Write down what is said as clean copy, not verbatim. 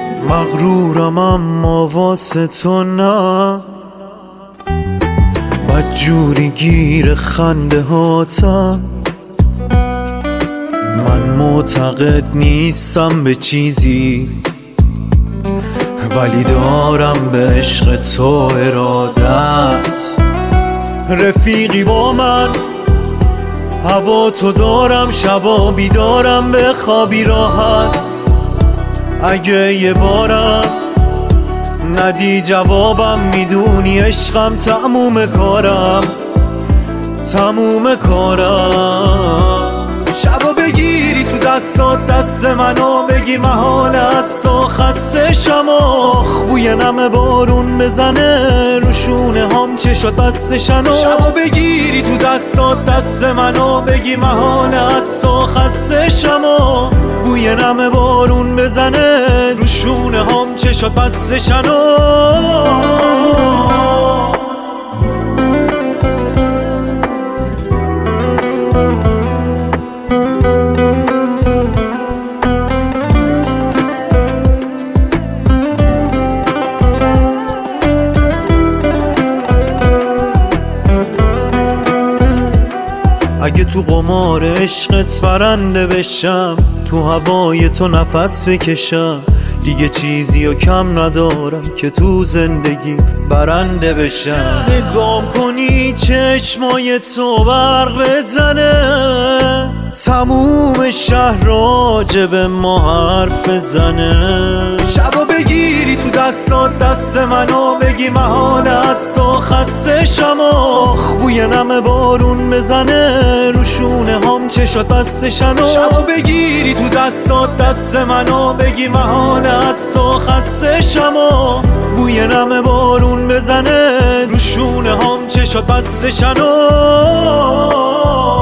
مغرورم اما واسه تو نه، بدجوری گیر خنده هاتم. من معتقد نیستم به چیزی، ولی دارم به عشق تو ارادت. رفیقی با من، هوا تو دارم، شبا بیدارم به خوابی راحت. اگه یه بارم ندی جوابم، میدونی عشقم تموم کارم، تموم کارم. شبا بگیری تو دستات دست منو، بگی محال از تو خسته شم. آخ بوی نم بارون بزنه رو شونه هم، چشات بستشن. شبا بگیری تو دستات دست منو، بگی محال از تو خسته شم. بوی نم بارون بزنه رو شونه هم، چشات بستشن. اگه تو قمار عشقت برنده بشم، تو هوای تو نفس بکشم، دیگه چیزی و کم ندارم که تو زندگی برنده بشم. نگام کنی چشمای تو برق بزنه، تموم شهر راجب ما حرف بزنه. شبا بگیری تو دستات دست منو، بگی محال از تو خسته شم. آخ بوی نم بارون بزنه رو شونه هم، چشات بستشن. شبا بگیری تو دستات دست منو، بگی محال از تو خسته شم. بوی نم بارون بزنه رو شونه هم، چشات بستشن.